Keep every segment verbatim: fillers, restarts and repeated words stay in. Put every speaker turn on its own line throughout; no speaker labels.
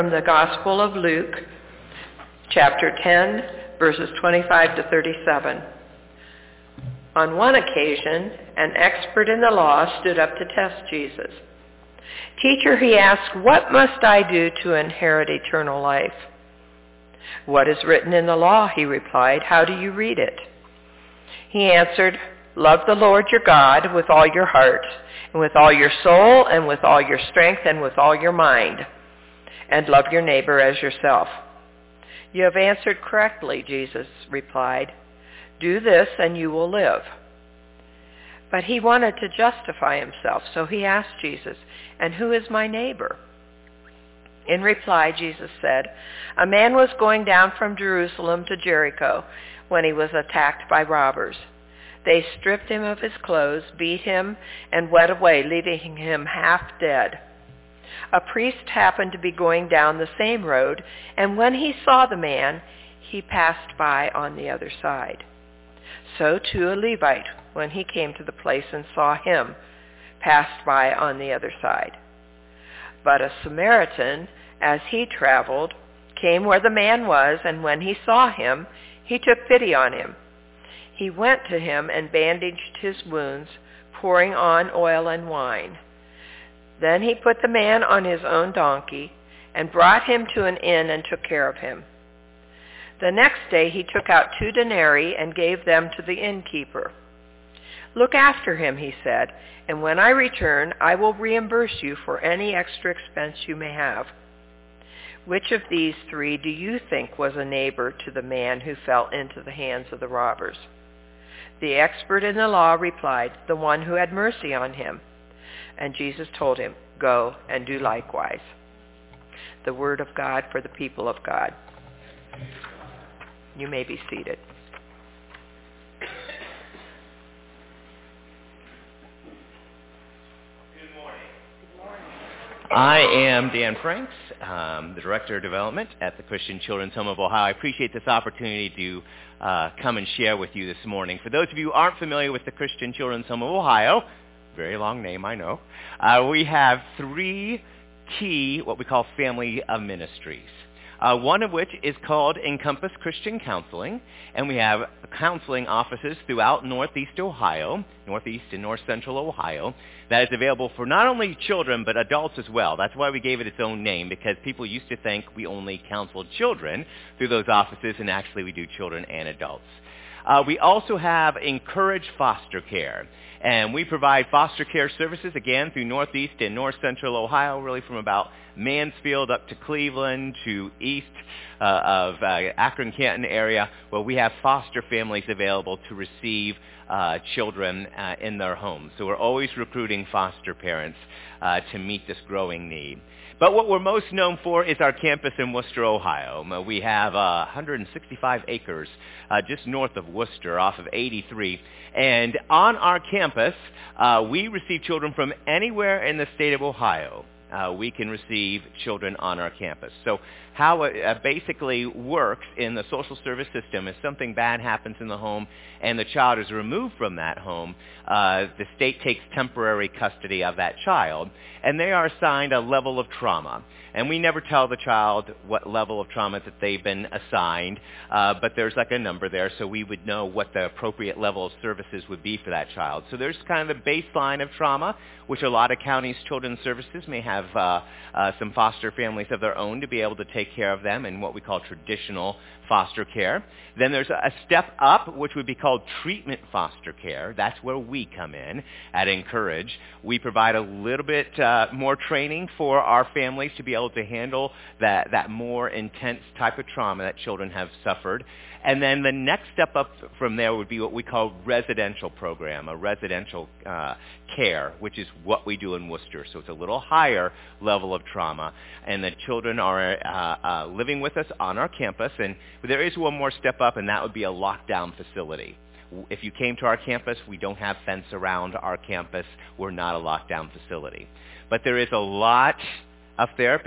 From the Gospel of Luke, chapter ten, verses twenty-five to thirty-seven. On one occasion, an expert in the law stood up to test Jesus. "Teacher," he asked, "what must I do to inherit eternal life?" "What is written in the law?" he replied. "How do you read it?" He answered, "Love the Lord your God with all your heart, and with all your soul, and with all your strength, and with all your mind, and love your neighbor as yourself." "You have answered correctly," Jesus replied. "Do this and you will live." But he wanted to justify himself, so he asked Jesus, "And who is my neighbor?" In reply, Jesus said, "A man was going down from Jerusalem to Jericho when he was attacked by robbers. They stripped him of his clothes, beat him, and went away, leaving him half dead. A priest happened to be going down the same road, and when he saw the man, he passed by on the other side. So too a Levite, when he came to the place and saw him, passed by on the other side. But a Samaritan, as he traveled, came where the man was, and when he saw him, he took pity on him. He went to him and bandaged his wounds, pouring on oil and wine. Then he put the man on his own donkey and brought him to an inn and took care of him. The next day he took out two denarii and gave them to the innkeeper. 'Look after him,' he said, 'and when I return, I will reimburse you for any extra expense you may have.' Which of these three do you think was a neighbor to the man who fell into the hands of the robbers?" The expert in the law replied, "The one who had mercy on him." And Jesus told him, "Go and do likewise." The word of God for the people of God. You may be seated.
Good morning. Good morning. I am Dan Franks, um, the Director of Development at the Christian Children's Home of Ohio. I appreciate this opportunity to uh, come and share with you this morning. For those of you who aren't familiar with the Christian Children's Home of Ohio, very long name, I know, uh, we have three key, what we call family of ministries. Uh, one of which is called Encompass Christian Counseling, and we have counseling offices throughout Northeast Ohio, Northeast and North Central Ohio, that is available for not only children, but adults as well. That's why we gave it its own name, because people used to think we only counseled children through those offices, and actually we do children and adults. Uh, we also have Encourage Foster Care, and we provide foster care services, again, through Northeast and North Central Ohio, really from about Mansfield up to Cleveland to east uh, of uh, Akron-Canton area, where we have foster families available to receive uh, children uh, in their homes. So we're always recruiting foster parents uh, to meet this growing need. But what we're most known for is our campus in Worcester, Ohio. We have uh, one hundred sixty-five acres uh, just north of Worcester off of eighty-three. And on our campus, uh, we receive children from anywhere in the state of Ohio. Uh, we can receive children on our campus. So how it uh, basically works in the social service system is something bad happens in the home and the child is removed from that home. Uh, the state takes temporary custody of that child, and they are assigned a level of trauma. And we never tell the child what level of trauma that they've been assigned, uh, but there's like a number there, so we would know what the appropriate level of services would be for that child. So there's kind of a baseline of trauma, which a lot of counties' children's services may have uh, uh, some foster families of their own to be able to take care of them in what we call traditional foster care. Then there's a step up, which would be called treatment foster care. That's where we come in at Encourage. We provide a little bit uh, more training for our families to be able to handle that, that more intense type of trauma that children have suffered. And then the next step up from there would be what we call residential program, a residential uh, care, which is what we do in Worcester. So it's a little higher level of trauma. And the children are uh, uh, living with us on our campus. And there is one more step up, and that would be a lockdown facility. If you came to our campus, we don't have fence around our campus. We're not a lockdown facility. But there is a lot of therapy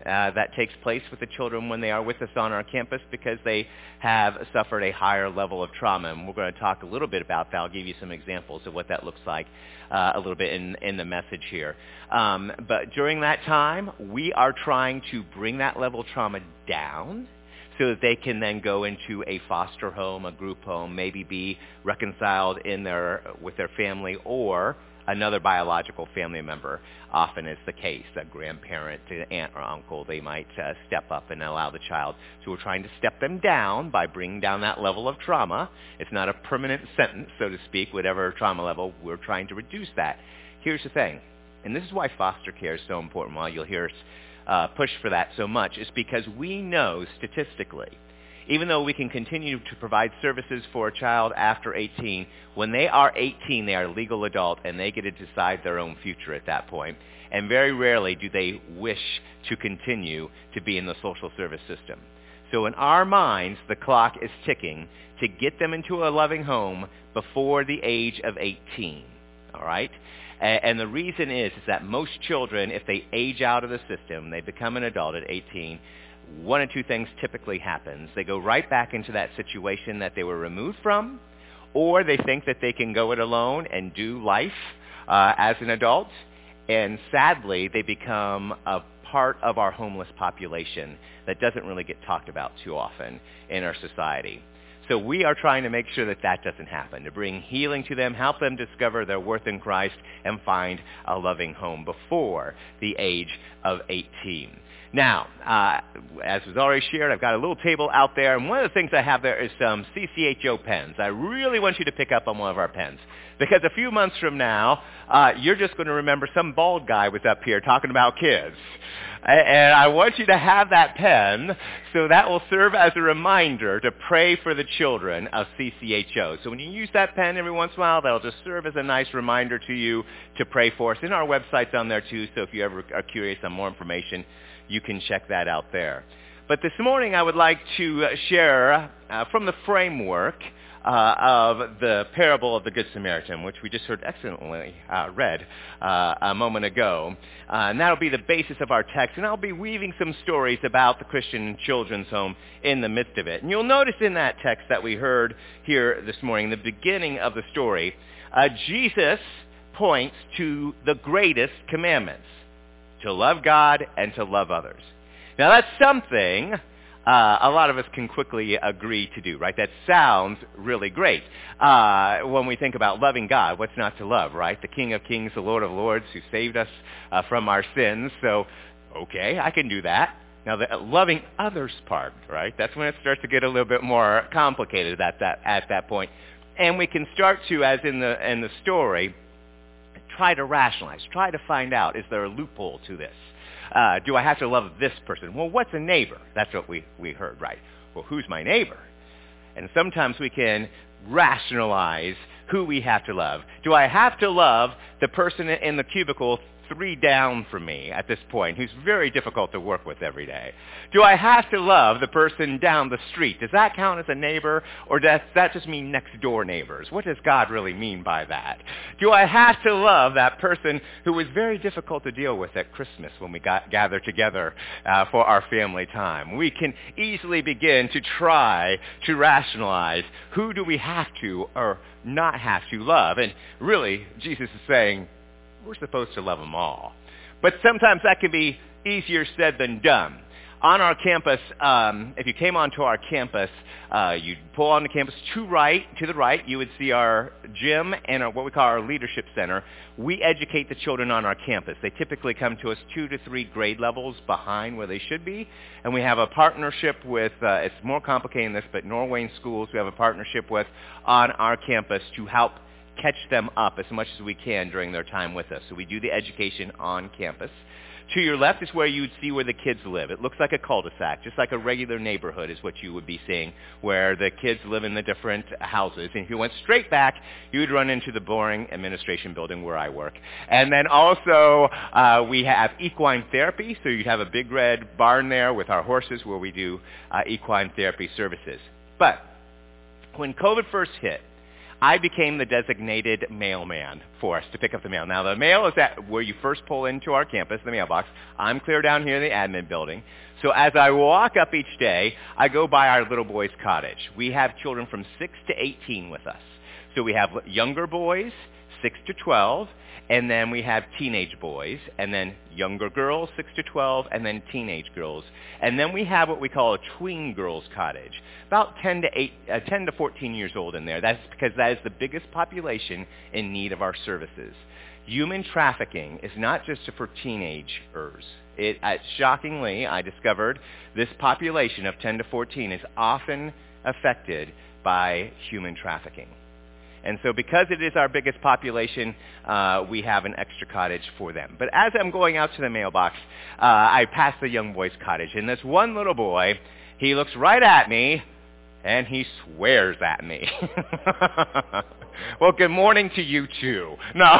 uh, that takes place with the children when they are with us on our campus because they have suffered a higher level of trauma. And we're going to talk a little bit about that. I'll give you some examples of what that looks like uh, a little bit in, in the message here. Um, but during that time, we are trying to bring that level of trauma down so that they can then go into a foster home, a group home, maybe be reconciled in their with their family or another biological family member. Often is the case, a grandparent, an aunt or uncle, they might uh, step up and allow the child. So we're trying to step them down by bringing down that level of trauma. It's not a permanent sentence, so to speak, whatever trauma level, we're trying to reduce that. Here's the thing, and this is why foster care is so important, while you'll hear us Uh, push for that so much, is because we know statistically, even though we can continue to provide services for a child after eighteen, when they are eighteen, they are a legal adult and they get to decide their own future at that point. And very rarely do they wish to continue to be in the social service system. So in our minds, the clock is ticking to get them into a loving home before the age of eighteen, all right? And the reason is, is that most children, if they age out of the system, they become an adult at eighteen, one of two things typically happens. They go right back into that situation that they were removed from, or they think that they can go it alone and do life uh, as an adult, and sadly, they become a part of our homeless population that doesn't really get talked about too often in our society. So we are trying to make sure that that doesn't happen, to bring healing to them, help them discover their worth in Christ, and find a loving home before the age of eighteen. Now, uh, as was already shared, I've got a little table out there, and one of the things I have there is some C C H O pens. I really want you to pick up on one of our pens, because a few months from now, uh, you're just going to remember some bald guy was up here talking about kids. And I want you to have that pen, so that will serve as a reminder to pray for the children of C C H O. So when you use that pen every once in a while, that'll just serve as a nice reminder to you to pray for us. And our website's on there too, so if you ever are curious on more information, you can check that out there. But this morning I would like to share uh, from the framework Uh, of the parable of the Good Samaritan, which we just heard excellently uh, read uh, a moment ago. Uh, and that'll be the basis of our text. And I'll be weaving some stories about the Christian Children's Home in the midst of it. And you'll notice in that text that we heard here this morning, the beginning of the story, uh, Jesus points to the greatest commandments, to love God and to love others. Now that's something Uh, a lot of us can quickly agree to do, right? That sounds really great. Uh, when we think about loving God, what's not to love, right? The King of Kings, the Lord of Lords, who saved us uh, from our sins. So, okay, I can do that. Now, the loving others part, right? That's when it starts to get a little bit more complicated at that at that point. And we can start to, as in the in the story, try to rationalize, try to find out, is there a loophole to this? Uh, do I have to love this person? Well, what's a neighbor? That's what we, we heard, right? Well, who's my neighbor? And sometimes we can rationalize who we have to love. Do I have to love the person in the cubicle three down from me at this point, who's very difficult to work with every day? Do I have to love the person down the street? Does that count as a neighbor, or does that just mean next door neighbors? What does God really mean by that? Do I have to love that person who was very difficult to deal with at Christmas when we got gathered together uh, for our family time? We can easily begin to try to rationalize, who do we have to or not have to love? And really, Jesus is saying, we're supposed to love them all. But sometimes that can be easier said than done. On our campus, um, if you came onto our campus, uh, you'd pull on the campus to right, to the right, you would see our gym and our, what we call our leadership center. We educate the children on our campus. They typically come to us two to three grade levels behind where they should be. And we have a partnership with, uh, it's more complicated than this, but Norwayne Schools we have a partnership with on our campus to help catch them up as much as we can during their time with us. So we do the education on campus. To your left is where you'd see where the kids live. It looks like a cul-de-sac, just like a regular neighborhood is what you would be seeing, where the kids live in the different houses. And if you went straight back, you would run into the boring administration building where I work. And then also uh, we have equine therapy, so you'd have a big red barn there with our horses where we do uh, equine therapy services. But when COVID first hit, I became the designated mailman for us to pick up the mail. Now, the mail is at where you first pull into our campus, the mailbox. I'm clear down here in the admin building. So as I walk up each day, I go by our little boys' cottage. We have children from six to eighteen with us. So we have younger boys, six to twelve, and then we have teenage boys, and then younger girls, six to twelve, and then teenage girls. And then we have what we call a tween girls' cottage, about ten to eight, uh, ten to fourteen years old in there. That's because that is the biggest population in need of our services. Human trafficking is not just for teenagers. It, uh, shockingly, I discovered this population of ten to fourteen is often affected by human trafficking. And so because it is our biggest population, uh, we have an extra cottage for them. But as I'm going out to the mailbox, uh, I pass the young boy's cottage. And this one little boy, he looks right at me, and he swears at me. Well, good morning to you too. No.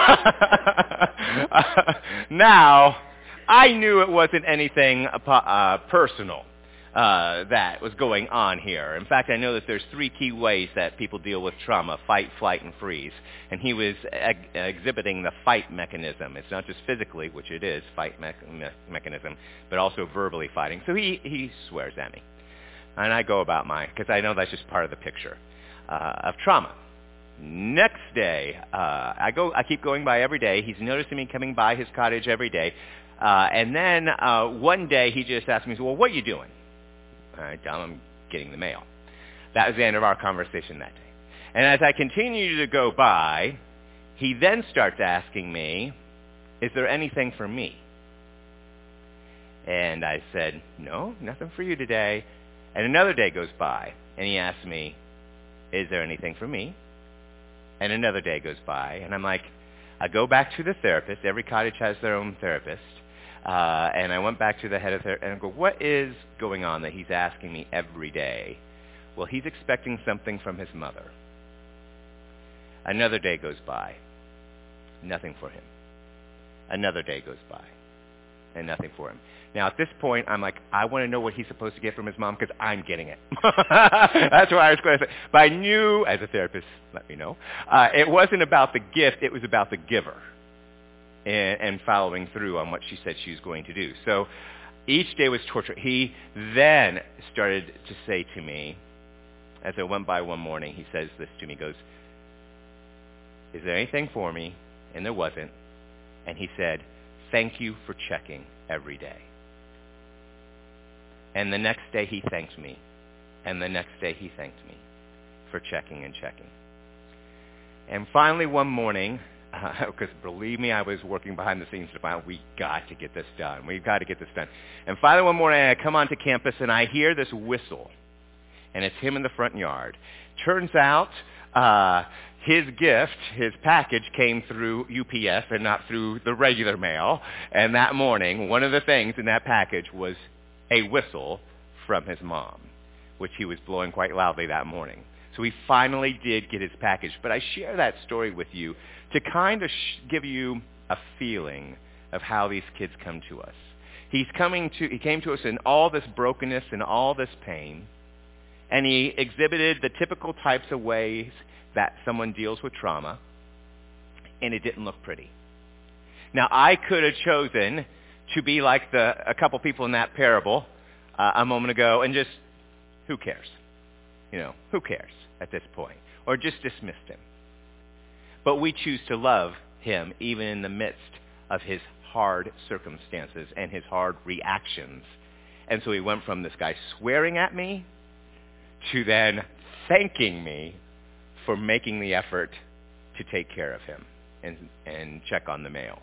Now, I knew it wasn't anything uh, personal. Uh, that was going on here. In fact, I know that there's three key ways that people deal with trauma: fight, flight, and freeze. And he was ex- exhibiting the fight mechanism. It's not just physically, which it is, fight me- me- mechanism, but also verbally fighting. So he, he swears at me. And I go about mine, because I know that's just part of the picture uh, of trauma. Next day, uh, I go. I keep going by every day. He's noticing me coming by his cottage every day. Uh, and then uh, one day he just asked me, well, what are you doing? I tell him I'm getting the mail. That was the end of our conversation that day. And as I continue to go by, he then starts asking me, is there anything for me? And I said, no, nothing for you today. And another day goes by, and he asks me, is there anything for me? And another day goes by, and I'm like, I go back to the therapist. Every cottage has their own therapist. Uh, and I went back to the head of therapy and I go, what is going on that he's asking me every day? Well, he's expecting something from his mother. Another day goes by. Nothing for him. Another day goes by. And nothing for him. Now, at this point, I'm like, I want to know what he's supposed to get from his mom because I'm getting it. That's what I was going to say. But I knew, as a therapist, let me know, uh, it wasn't about the gift. It was about the giver. And, and following through on what she said she was going to do. So each day was torture. He then started to say to me, as I went by one morning, he says this to me, goes, is there anything for me? And there wasn't. And he said, thank you for checking every day. And the next day he thanked me. And the next day he thanked me for checking and checking. And finally one morning, because uh, believe me, I was working behind the scenes to find, we got to get this done. We've got to get this done. And finally one morning I come onto campus and I hear this whistle. And it's him in the front yard. Turns out uh, his gift, his package came through U P S and not through the regular mail. And that morning, one of the things in that package was a whistle from his mom, which he was blowing quite loudly that morning. So he finally did get his package. But I share that story with you to kind of sh- give you a feeling of how these kids come to us. He's coming to, he came to us in all this brokenness and all this pain, and he exhibited the typical types of ways that someone deals with trauma, and it didn't look pretty. Now, I could have chosen to be like the a couple people in that parable uh, a moment ago and just, who cares? You know, who cares at this point? Or just dismissed him. But we choose to love him even in the midst of his hard circumstances and his hard reactions. And so he went from this guy swearing at me to then thanking me for making the effort to take care of him and, and check on the mail.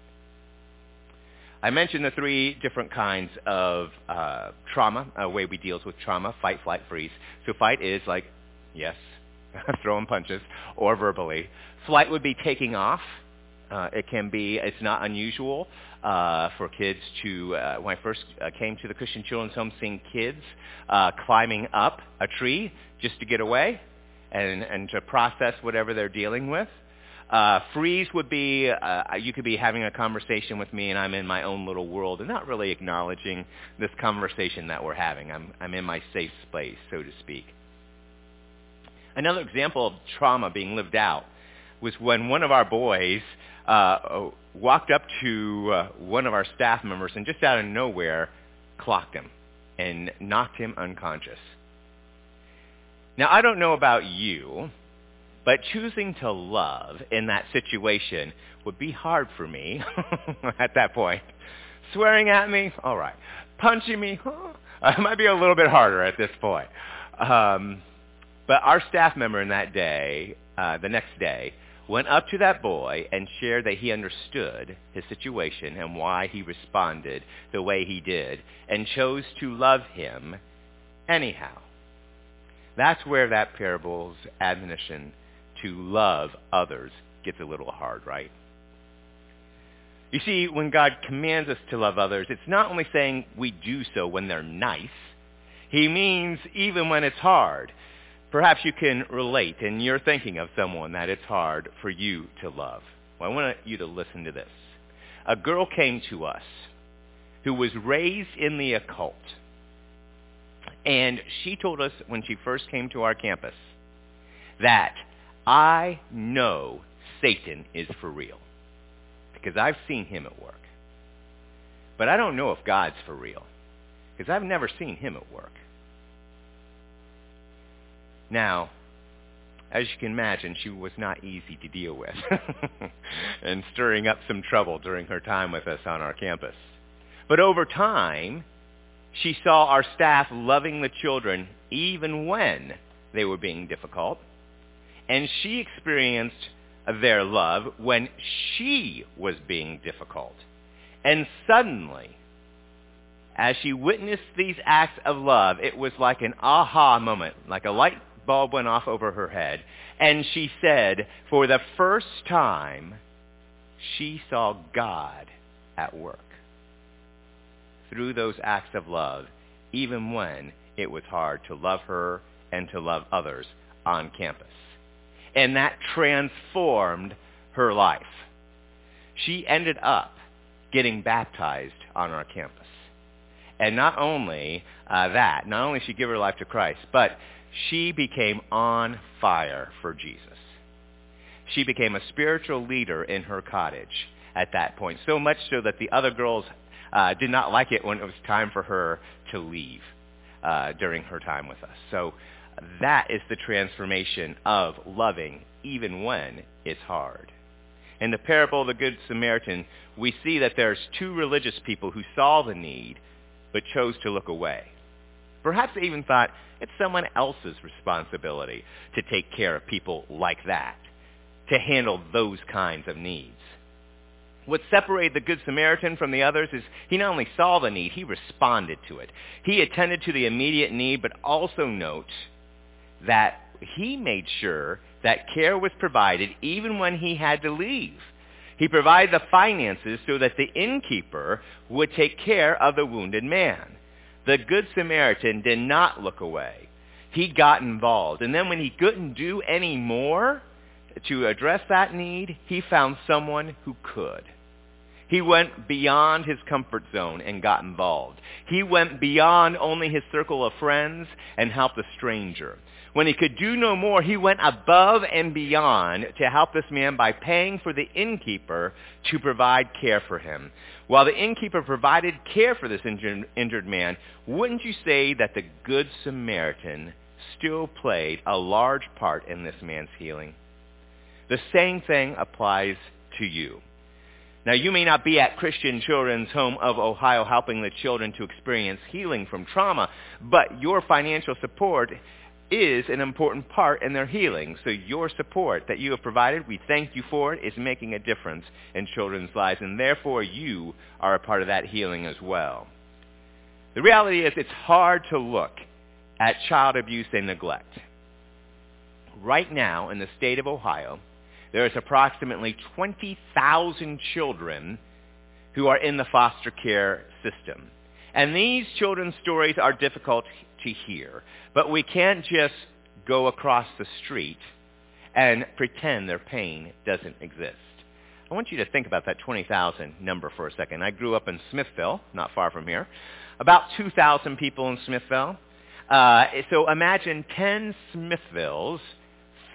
I mentioned the three different kinds of uh, trauma, a way we deal with trauma: fight, flight, freeze. So fight is like, yes, throwing punches, or verbally. Flight would be taking off. Uh, it can be, it's not unusual uh, for kids to, uh, when I first uh, came to the Christian Children's Home, seeing kids uh, climbing up a tree just to get away and, and to process whatever they're dealing with. Uh, freeze would be, uh, you could be having a conversation with me and I'm in my own little world and not really acknowledging this conversation that we're having. I'm, I'm in my safe space, so to speak. Another example of trauma being lived out was when one of our boys uh, walked up to uh, one of our staff members and just out of nowhere clocked him and knocked him unconscious. Now, I don't know about you, but choosing to love in that situation would be hard for me at that point. Swearing at me? All right. Punching me? Huh? It might be a little bit harder at this point. Um, but our staff member in that day, uh, the next day, went up to that boy and shared that he understood his situation and why he responded the way he did and chose to love him anyhow. That's where that parable's admonition to love others gets a little hard, right? You see, when God commands us to love others, it's not only saying we do so when they're nice. He means even when it's hard. Perhaps you can relate and you're thinking of someone that it's hard for you to love. Well, I want you to listen to this. A girl came to us who was raised in the occult. And she told us when she first came to our campus that I know Satan is for real because I've seen him at work. But I don't know if God's for real because I've never seen him at work. Now, as you can imagine, she was not easy to deal with and stirring up some trouble during her time with us on our campus. But over time, she saw our staff loving the children even when they were being difficult. And she experienced their love when she was being difficult. And suddenly, as she witnessed these acts of love, it was like an aha moment, like a light bulb went off over her head. And she said, for the first time, she saw God at work through those acts of love, even when it was hard to love her and to love others on campus. And that transformed her life. She ended up getting baptized on our campus. And not only uh, that, not only did she give her life to Christ, but she became on fire for Jesus. She became a spiritual leader in her cottage at that point, so much so that the other girls uh, did not like it when it was time for her to leave uh, during her time with us. So that is the transformation of loving even when it's hard. In the parable of the Good Samaritan, we see that there's two religious people who saw the need but chose to look away. Perhaps they even thought it's someone else's responsibility to take care of people like that, to handle those kinds of needs. What separated the Good Samaritan from the others is he not only saw the need, he responded to it. He attended to the immediate need, but also note that he made sure that care was provided even when he had to leave. He provided the finances so that the innkeeper would take care of the wounded man. The Good Samaritan did not look away. He got involved. And then when he couldn't do any more to address that need, he found someone who could. He went beyond his comfort zone and got involved. He went beyond only his circle of friends and helped a stranger. When he could do no more, he went above and beyond to help this man by paying for the innkeeper to provide care for him. While the innkeeper provided care for this injured, injured man, wouldn't you say that the Good Samaritan still played a large part in this man's healing? The same thing applies to you. Now, you may not be at Christian Children's Home of Ohio helping the children to experience healing from trauma, but your financial support is an important part in their healing. So your support that you have provided, we thank you for it, is making a difference in children's lives, and therefore you are a part of that healing as well. The reality is it's hard to look at child abuse and neglect. Right now in the state of Ohio, there is approximately twenty thousand children who are in the foster care system. And these children's stories are difficult to hear, but we can't just go across the street and pretend their pain doesn't exist. I want you to think about that twenty thousand number for a second. I grew up in Smithville, not far from here. About two thousand people in Smithville. Uh, so imagine ten Smithvilles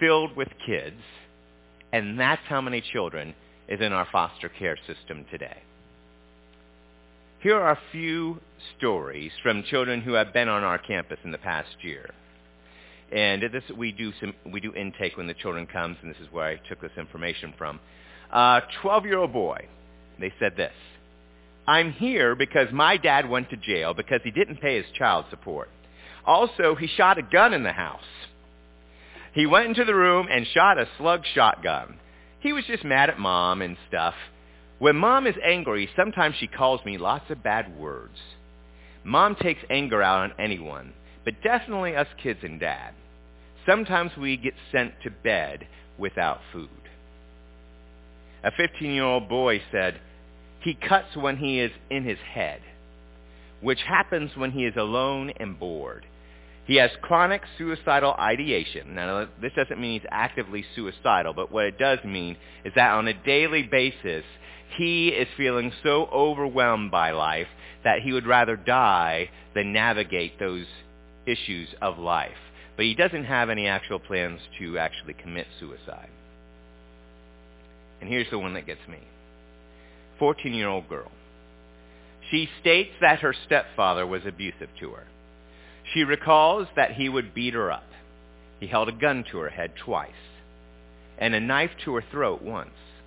filled with kids, and that's how many children is in our foster care system today. Here are a few stories from children who have been on our campus in the past year. And this, we do some, we do intake when the children comes, and this is where I took this information from. A twelve-year-old boy, they said this: "I'm here because my dad went to jail because he didn't pay his child support. Also, he shot a gun in the house. He went into the room and shot a slug shotgun. He was just mad at mom and stuff. When mom is angry, sometimes she calls me lots of bad words. Mom takes anger out on anyone, but definitely us kids and dad. Sometimes we get sent to bed without food." A fifteen-year-old boy said, "He cuts when he is in his head, which happens when he is alone and bored. He has chronic suicidal ideation." Now, this doesn't mean he's actively suicidal, but what it does mean is that on a daily basis, he is feeling so overwhelmed by life that he would rather die than navigate those issues of life. But he doesn't have any actual plans to actually commit suicide. And here's the one that gets me. fourteen-year-old girl. She states that her stepfather was abusive to her. She recalls that he would beat her up. He held a gun to her head twice and a knife to her throat once.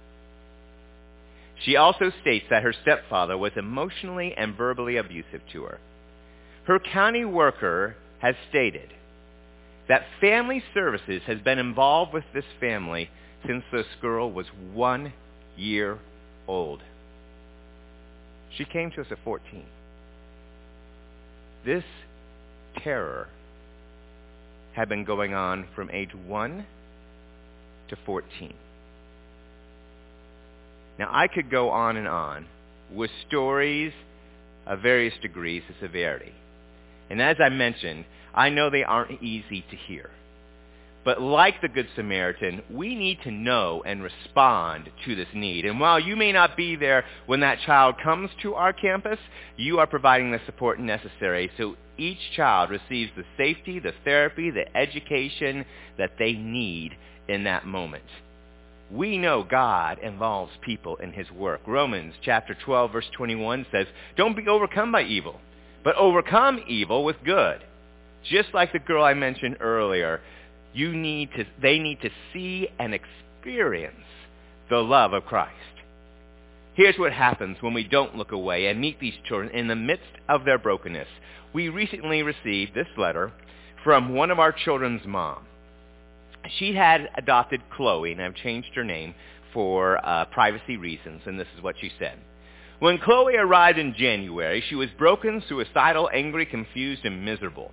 She also states that her stepfather was emotionally and verbally abusive to her. Her county worker has stated that family services has been involved with this family since this girl was one year old. She came to us at fourteen. This terror had been going on from age one to fourteen. Now, I could go on and on with stories of various degrees of severity. And as I mentioned, I know they aren't easy to hear. But like the Good Samaritan, we need to know and respond to this need. And while you may not be there when that child comes to our campus, you are providing the support necessary so each child receives the safety, the therapy, the education that they need in that moment. We know God involves people in his work. Romans chapter twelve, verse twenty-one says, "Don't be overcome by evil, but overcome evil with good." Just like the girl I mentioned earlier, you need to, they need to see and experience the love of Christ. Here's what happens when we don't look away and meet these children in the midst of their brokenness. We recently received this letter from one of our children's mom. She had adopted Chloe, and I've changed her name for uh, privacy reasons, and this is what she said. "When Chloe arrived in January, she was broken, suicidal, angry, confused, and miserable.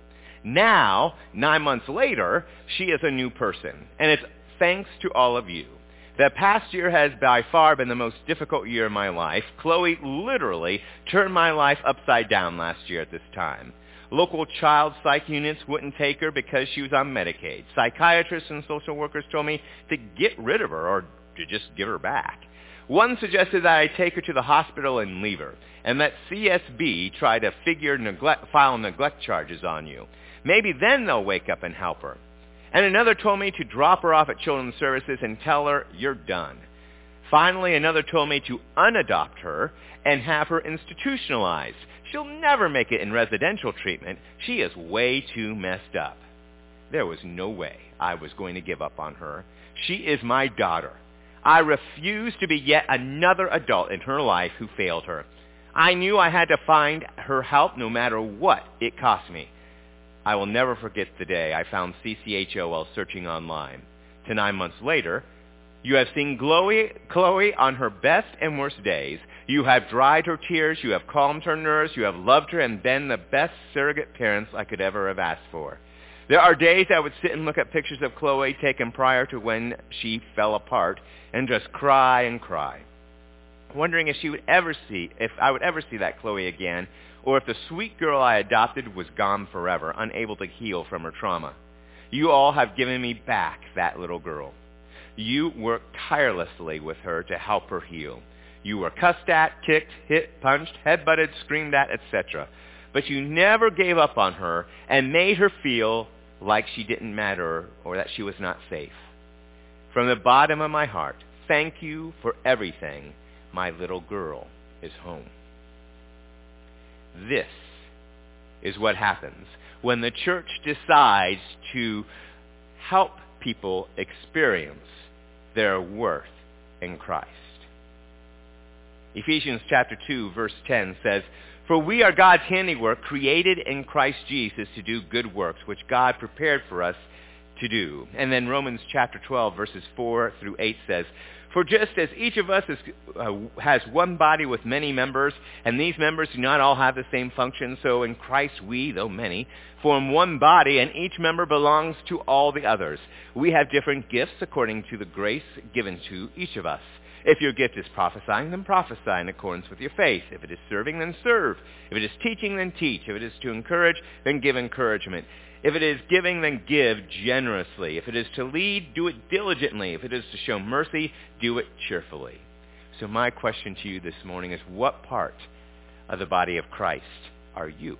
Now, nine months later, she is a new person, and it's thanks to all of you. The past year has by far been the most difficult year of my life. Chloe literally turned my life upside down last year at this time. Local child psych units wouldn't take her because she was on Medicaid. Psychiatrists and social workers told me to get rid of her or to just give her back. One suggested that I take her to the hospital and leave her, and let C S B try to figure neglect, file neglect charges on you. Maybe then they'll wake up and help her. And another told me to drop her off at Children's Services and tell her, you're done. Finally, another told me to unadopt her and have her institutionalized. She'll never make it in residential treatment. She is way too messed up. There was no way I was going to give up on her. She is my daughter. I refuse to be yet another adult in her life who failed her. I knew I had to find her help no matter what it cost me. I will never forget the day I found C C H O while searching online. To nine months later, you have seen Chloe, Chloe on her best and worst days. You have dried her tears. You have calmed her nerves. You have loved her and been the best surrogate parents I could ever have asked for. There are days I would sit and look at pictures of Chloe taken prior to when she fell apart and just cry and cry, wondering if she would ever see, if I would ever see that Chloe again, or if the sweet girl I adopted was gone forever, unable to heal from her trauma. You all have given me back that little girl. You worked tirelessly with her to help her heal. You were cussed at, kicked, hit, punched, headbutted, screamed at, et cetera. But you never gave up on her and made her feel like she didn't matter or that she was not safe. From the bottom of my heart, thank you for everything. My little girl is home. This is what happens when the church decides to help people experience their worth in Christ. Ephesians chapter two, verse ten says, "For we are God's handiwork, created in Christ Jesus to do good works, which God prepared for us to do." And then Romans chapter twelve, verses four through eight says, "For just as each of us is, uh, has one body with many members, and these members do not all have the same function, so in Christ we, though many, form one body, and each member belongs to all the others. We have different gifts according to the grace given to each of us. If your gift is prophesying, then prophesy in accordance with your faith. If it is serving, then serve. If it is teaching, then teach. If it is to encourage, then give encouragement. If it is giving, then give generously. If it is to lead, do it diligently. If it is to show mercy, do it cheerfully." So my question to you this morning is, what part of the body of Christ are you?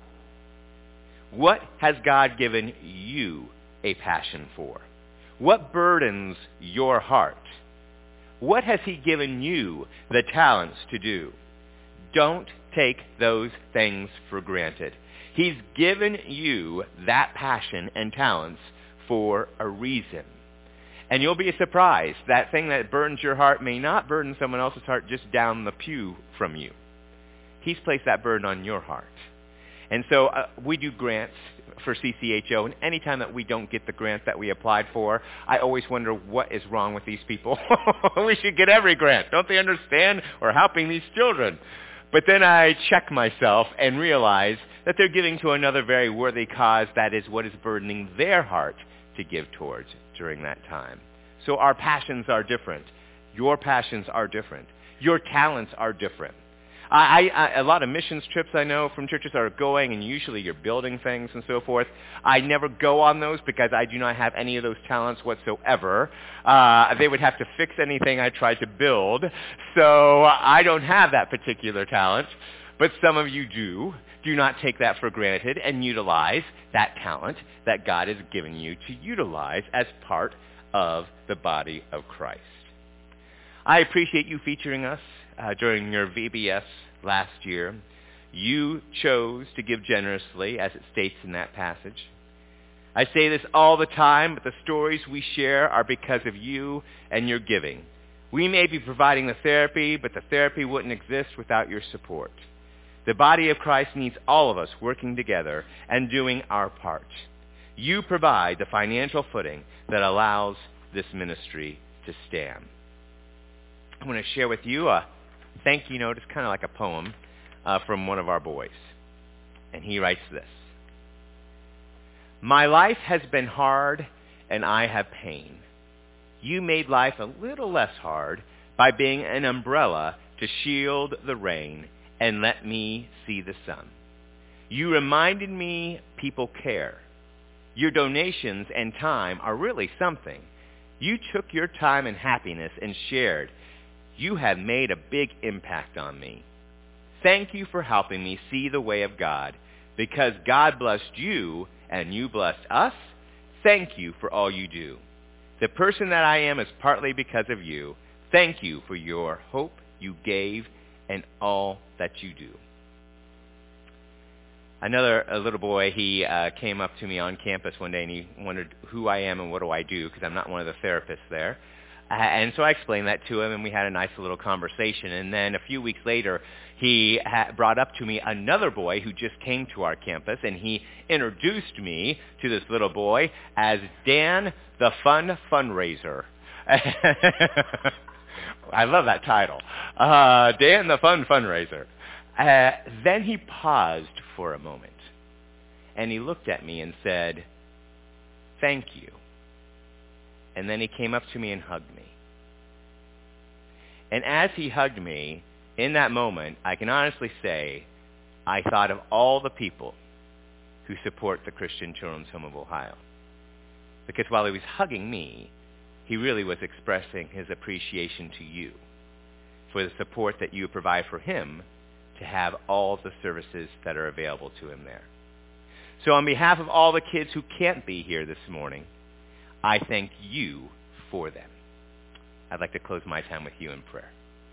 What has God given you a passion for? What burdens your heart? What has he given you the talents to do? Don't take those things for granted. He's given you that passion and talents for a reason. And you'll be surprised. That thing that burdens your heart may not burden someone else's heart just down the pew from you. He's placed that burden on your heart. And so uh, we do grants for C C H O, and anytime that we don't get the grant that we applied for, I always wonder what is wrong with these people. We should get every grant. Don't they understand? We're helping these children. But then I check myself and realize that they're giving to another very worthy cause. That is what is burdening their heart to give towards during that time. So our passions are different. Your passions are different. Your talents are different. I, I, a lot of missions trips I know from churches are going, and usually you're building things and so forth. I never go on those because I do not have any of those talents whatsoever. Uh, they would have to fix anything I tried to build. So I don't have that particular talent, but some of you do. Do not take that for granted and utilize that talent that God has given you to utilize as part of the body of Christ. I appreciate you featuring us uh, during your V B S last year. You chose to give generously, as it states in that passage. I say this all the time, but the stories we share are because of you and your giving. We may be providing the therapy, but the therapy wouldn't exist without your support. The body of Christ needs all of us working together and doing our part. You provide the financial footing that allows this ministry to stand. I'm going to share with you a thank you note. It's kind of like a poem uh, from one of our boys. And he writes this. "My life has been hard and I have pain. You made life a little less hard by being an umbrella to shield the rain and let me see the sun. You reminded me people care. Your donations and time are really something. You took your time and happiness and shared. You have made a big impact on me. Thank you for helping me see the way of God. Because God blessed you and you blessed us, thank you for all you do. The person that I am is partly because of you. Thank you for your hope you gave and all that you do." Another a little boy, he uh, came up to me on campus one day and he wondered who I am and what do I do, because I'm not one of the therapists there. Uh, and so I explained that to him, and we had a nice little conversation. And then a few weeks later, he ha- brought up to me another boy who just came to our campus, and he introduced me to this little boy as Dan the Fun Fundraiser. I love that title. Uh, Dan the Fun Fundraiser. Uh, then he paused for a moment, and he looked at me and said, "Thank you." And then he came up to me and hugged me. And as he hugged me, in that moment, I can honestly say, I thought of all the people who support the Christian Children's Home of Ohio. Because while he was hugging me, he really was expressing his appreciation to you for the support that you provide for him to have all the services that are available to him there. So on behalf of all the kids who can't be here this morning, I thank you for them. I'd like to close my time with you in prayer.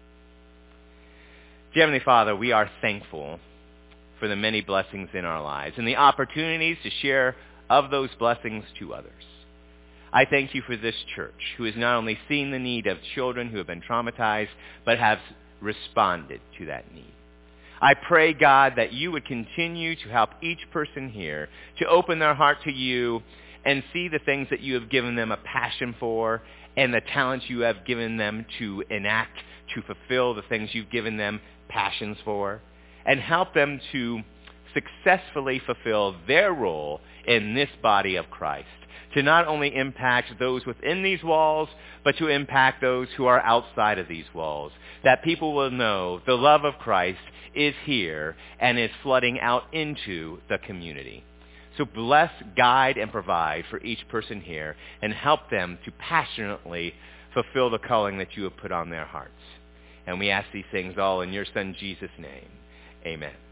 Dear Heavenly Father, we are thankful for the many blessings in our lives and the opportunities to share of those blessings to others. I thank you for this church, who has not only seen the need of children who have been traumatized, but have responded to that need. I pray, God, that you would continue to help each person here to open their heart to you and see the things that you have given them a passion for and the talents you have given them to enact, to fulfill the things you've given them passions for, and help them to successfully fulfill their role in this body of Christ, to not only impact those within these walls, but to impact those who are outside of these walls, that people will know the love of Christ is here and is flooding out into the community. So bless, guide, and provide for each person here and help them to passionately fulfill the calling that you have put on their hearts. And we ask these things all in your Son Jesus' name. Amen.